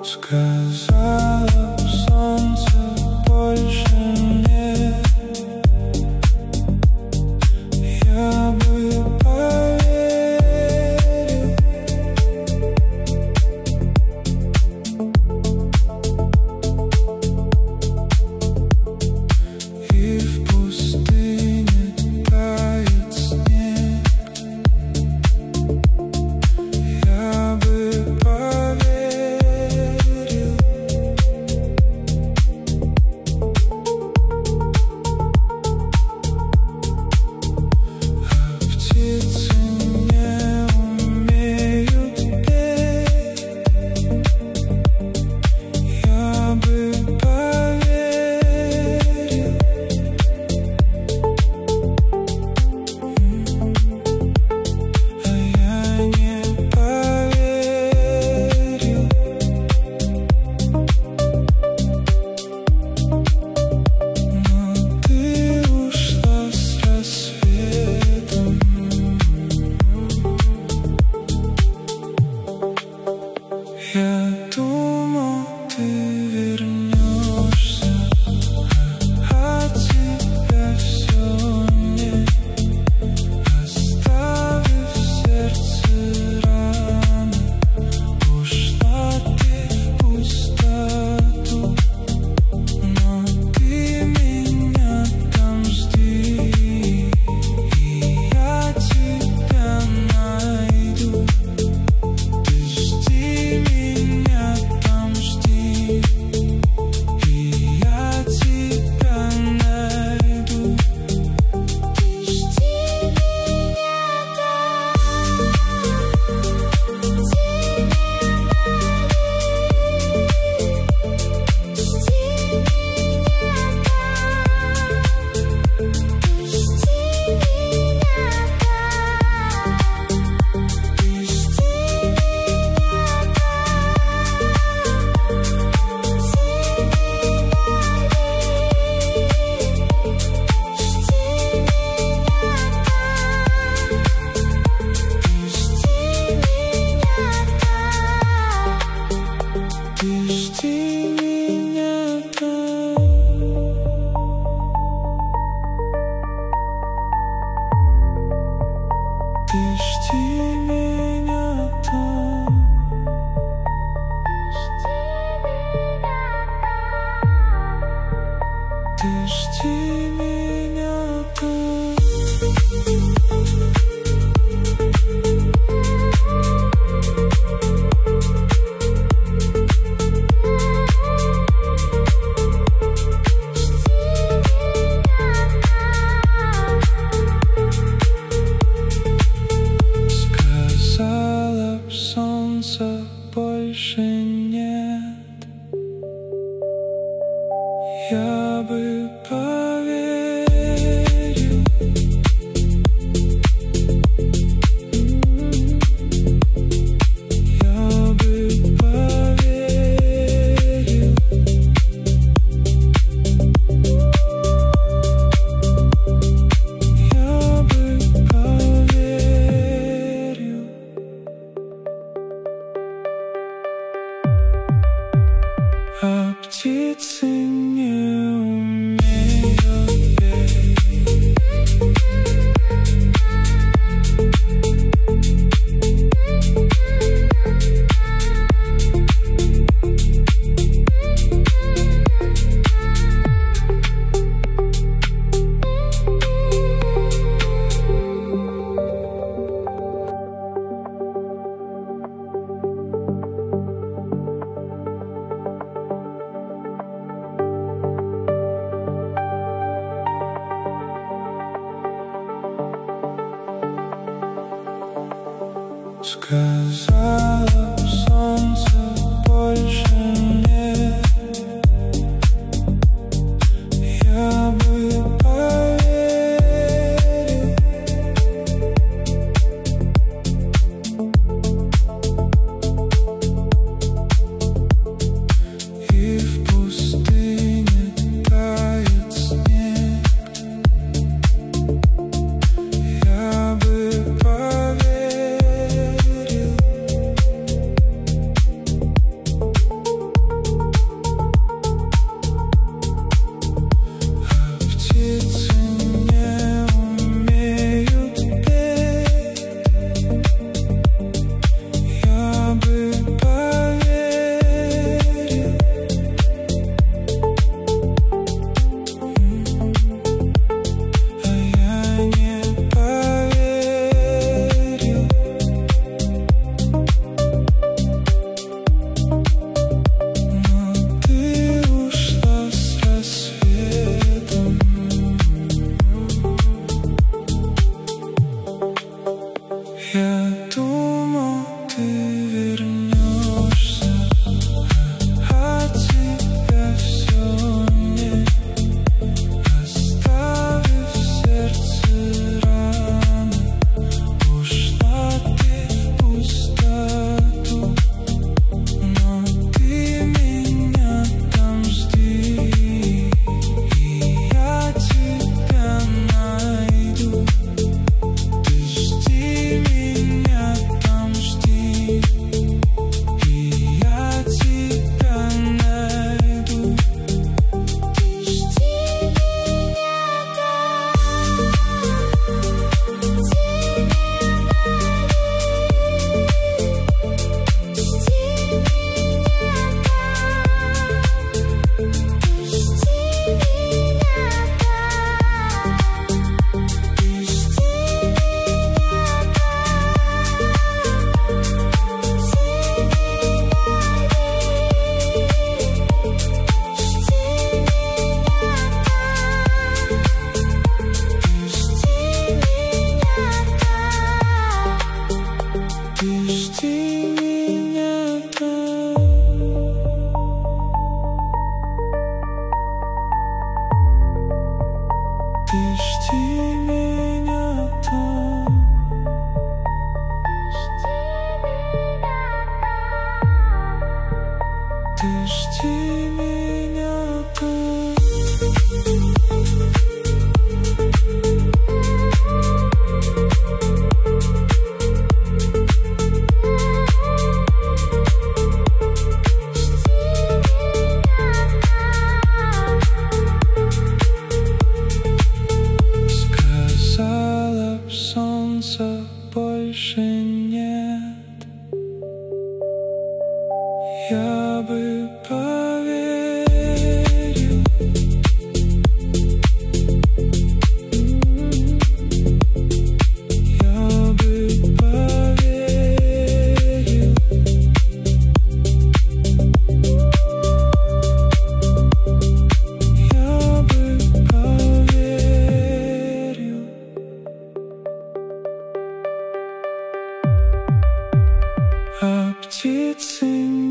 Сказала б солнце больше нет, я бы поверил. И в пустыне тает снег, я бы поверил. А птицы не умеют петь, я бы поверил. А я не поверил. Но ты ушла с рассветом. Я думал, ты вернешься, а тебя все нет, оставив в сердце раны. Ушла ты в пустоту, но ты меня там жди, и я тебя найду. Ты жди меня там, жди, и я тебя найду. Ты жди меня сказала б солнца больше нет, я бы поверил. Я бы поверил. Я бы поверил. А птицы не умеют петь. Сказала б солнце больше нет, я бы поверил. И в пустыне тает снег, я бы поверил. я бы поверил. Я бы поверил. Я бы поверил. А птицы